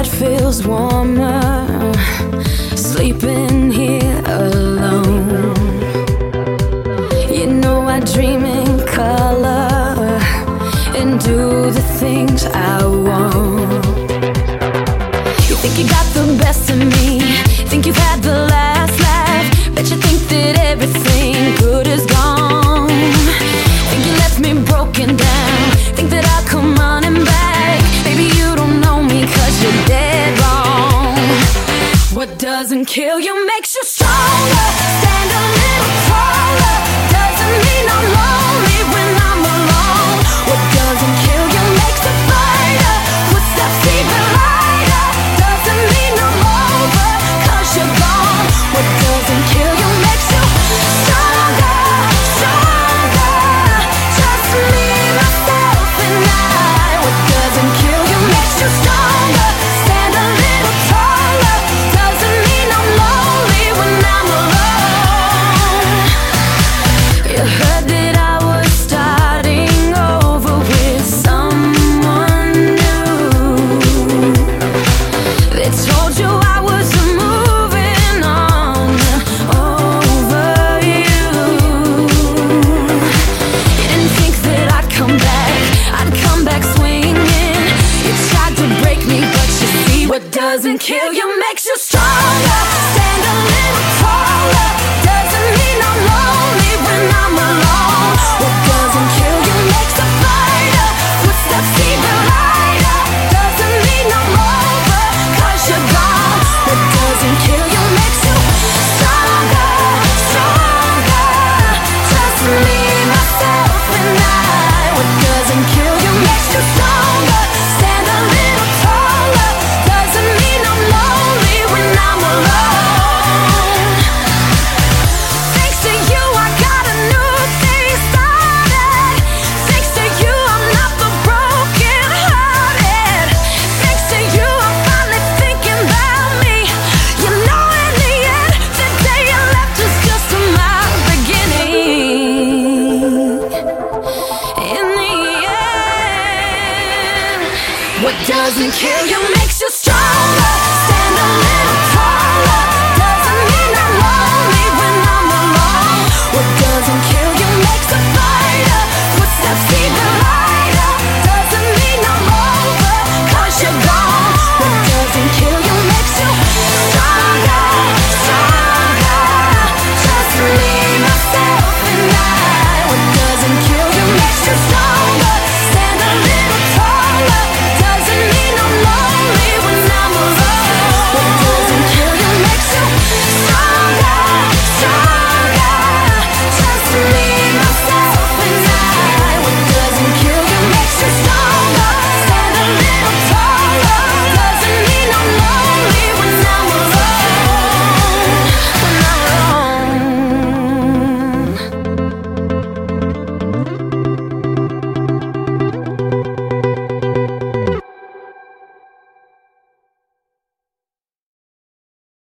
bed feels warmer, sleeping here alone. You know I dream in color and do the things I want. You think you got the best of me, think you've had the last laugh, bet you think that everything good is gone. Think you left me broken down, think that I'll come running back. Baby, you don't know me 'cause you're dead wrong. What doesn't kill you makes you stronger. Stand a little taller. Doesn't mean I'm lonely when I'm alone. What doesn't kill you makes a fighter. Footsteps even lighter. Doesn't mean I'm over 'cause you're gone. What doesn't kill you makes you stronger, stronger. Just me, myself, and I. What doesn't kill you makes you stronger. Stand a little taller. Doesn't mean I'm lonely when I'm alone. You heard that I was starting over with someone new. They told you I was moving on over you. You didn't think that I'd come back swinging. You tried to break me, but you see what doesn't kill you makes you stronger. Stand a little taller. Doesn't mean I'm lonely when I'm alone. What doesn't kill you makes a fighter. Footsteps even lighter. Doesn't mean I'm over 'cause you're gone. What doesn't kill you makes you stronger, stronger. Just me, myself, and I. What doesn't kill you makes you stronger. Stand a little taller. Doesn't mean I'm lonely when I'm alone. Thanks to you, I got a new thing started. Thanks to you, I'm not the broken hearted. Thanks to you, I'm finally thinking about me. You know, in the end, the day you left was just my beginning. In the end, what doesn't kill you